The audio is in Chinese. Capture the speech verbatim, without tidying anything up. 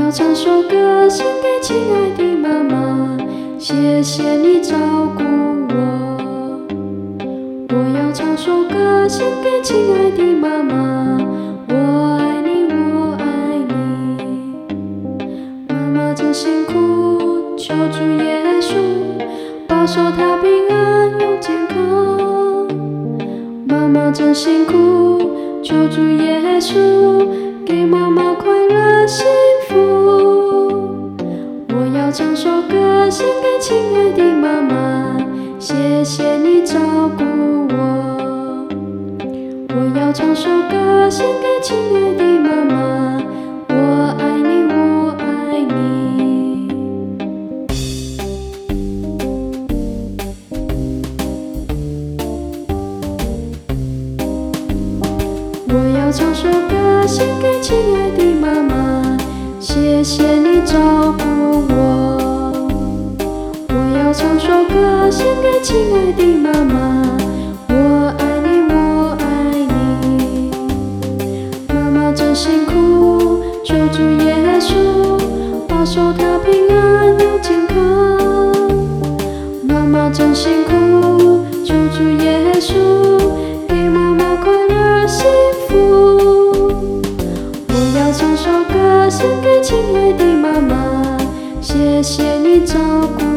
要唱首歌献给亲爱的妈妈，谢谢你照顾我。我要唱首歌献给亲爱的妈妈，我爱你，我爱你。妈妈真辛苦，求主耶稣保守她平安又健康。妈妈真辛苦，求主耶稣给妈妈快乐幸福。我要唱首歌献给亲爱的妈妈，谢谢你照顾我。我要唱首歌献给亲爱的妈妈，我爱你，我爱你。我要唱首歌献给亲爱的妈妈，谢谢你照顾我。我要唱首歌献给亲爱的妈妈，我爱你，我爱你。妈妈真辛苦，求主耶稣保守她平安又健康。妈妈真辛苦，求主耶稣给妈妈快乐幸福。我要唱首歌献给亲爱的妈妈，谢谢你照顾